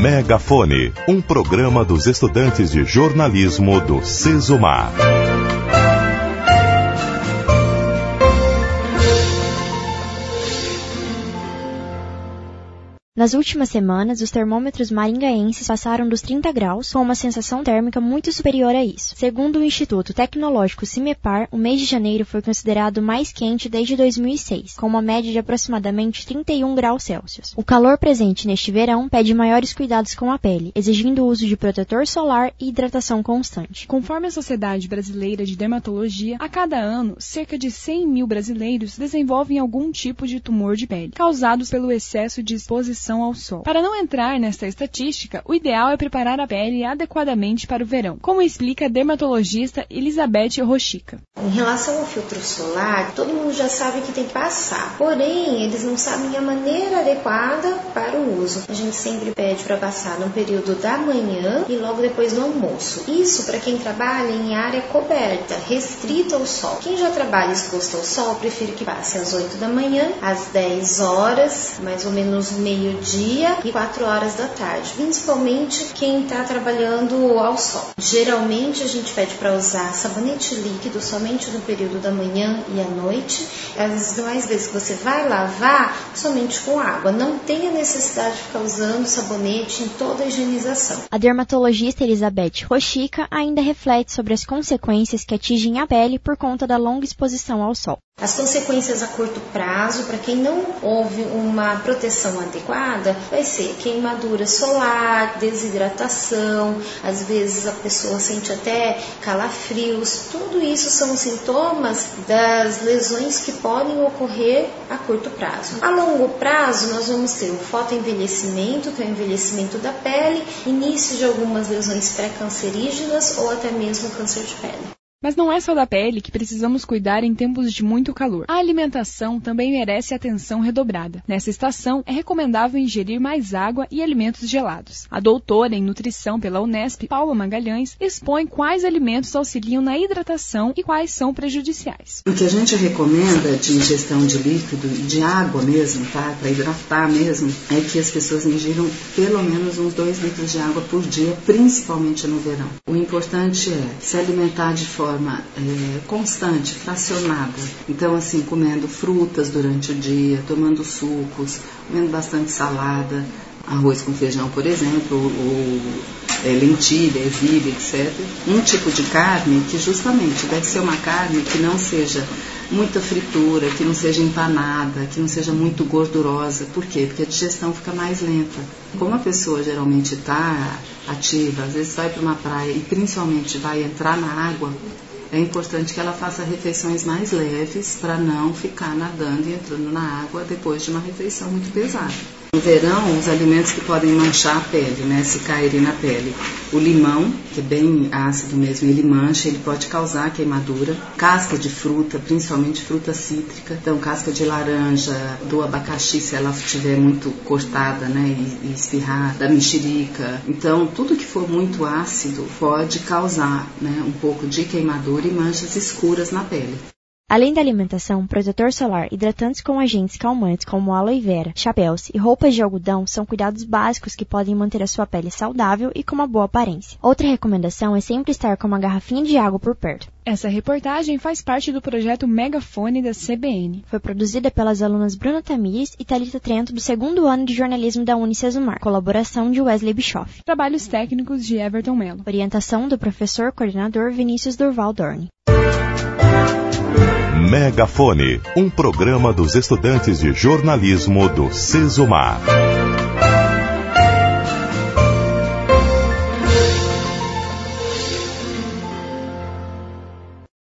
Megafone, um programa dos estudantes de jornalismo do Sesumar. Nas últimas semanas, os termômetros maringaenses passaram dos 30 graus, com uma sensação térmica muito superior a isso. Segundo o Instituto Tecnológico CIMEPAR, o mês de janeiro foi considerado o mais quente desde 2006, com uma média de aproximadamente 31 graus Celsius. O calor presente neste verão pede maiores cuidados com a pele, exigindo o uso de protetor solar e hidratação constante. Conforme a Sociedade Brasileira de Dermatologia, a cada ano, cerca de 100 mil brasileiros desenvolvem algum tipo de tumor de pele, causados pelo excesso de exposição ao sol. Para não entrar nesta estatística, o ideal é preparar a pele adequadamente para o verão, como explica a dermatologista Elizabeth Rochica. Em relação ao filtro solar, todo mundo já sabe que tem que passar, porém eles não sabem a maneira adequada para o uso. A gente sempre pede para passar no período da manhã e logo depois do almoço. Isso para quem trabalha em área coberta, restrita ao sol. Quem já trabalha exposto ao sol, prefiro que passe às 8 da manhã, às 10 horas, mais ou menos meio-dia e 4 horas da tarde, principalmente quem está trabalhando ao sol. Geralmente a gente pede para usar sabonete líquido somente no período da manhã e à noite. As demais vezes que você vai lavar, somente com água. Não tem a necessidade de ficar usando sabonete em toda a higienização. A dermatologista Elizabeth Rochica ainda reflete sobre as consequências que atingem a pele por conta da longa exposição ao sol. As consequências a curto prazo, para quem não houve uma proteção adequada, vai ser queimadura solar, desidratação, às vezes a pessoa sente até calafrios. Tudo isso são sintomas das lesões que podem ocorrer a curto prazo. A longo prazo, nós vamos ter o fotoenvelhecimento, que é o envelhecimento da pele, início de algumas lesões pré-cancerígenas ou até mesmo câncer de pele. Mas não é só da pele que precisamos cuidar em tempos de muito calor. A alimentação também merece atenção redobrada. Nessa estação, é recomendável ingerir mais água e alimentos gelados. A doutora em nutrição pela Unesp, Paula Magalhães, expõe quais alimentos auxiliam na hidratação e quais são prejudiciais. O que a gente recomenda de ingestão de líquido e de água mesmo, tá? Para hidratar mesmo, é que as pessoas ingiram pelo menos uns 2 litros de água por dia, principalmente no verão. O importante é se alimentar de forma constante, fracionada. Então, assim, comendo frutas durante o dia, tomando sucos, comendo bastante salada, arroz com feijão, por exemplo, ou lentilha, ervilha, etc. Um tipo de carne que justamente deve ser uma carne que não seja muita fritura, que não seja empanada, que não seja muito gordurosa. Por quê? Porque a digestão fica mais lenta. Como a pessoa geralmente está ativa, às vezes vai para uma praia e principalmente vai entrar na água, é importante que ela faça refeições mais leves para não ficar nadando e entrando na água depois de uma refeição muito pesada. No verão, os alimentos que podem manchar a pele, né, se caírem na pele. O limão, que é bem ácido mesmo, ele mancha, ele pode causar queimadura. Casca de fruta, principalmente fruta cítrica. Então, casca de laranja, do abacaxi, se ela estiver muito cortada, né, e espirrar, da mexerica. Então, tudo que for muito ácido pode causar, né, um pouco de queimadura e manchas escuras na pele. Além da alimentação, protetor solar, hidratantes com agentes calmantes como aloe vera, chapéus e roupas de algodão são cuidados básicos que podem manter a sua pele saudável e com uma boa aparência. Outra recomendação é sempre estar com uma garrafinha de água por perto. Essa reportagem faz parte do projeto Megafone da CBN. Foi produzida pelas alunas Bruna Tamires e Thalita Trento do 2º ano de jornalismo da Unisesumar, colaboração de Wesley Bischoff. Trabalhos técnicos de Everton Mello. Orientação do professor coordenador Vinícius Durval Dorni. Megafone, um programa dos estudantes de jornalismo do Sesumar.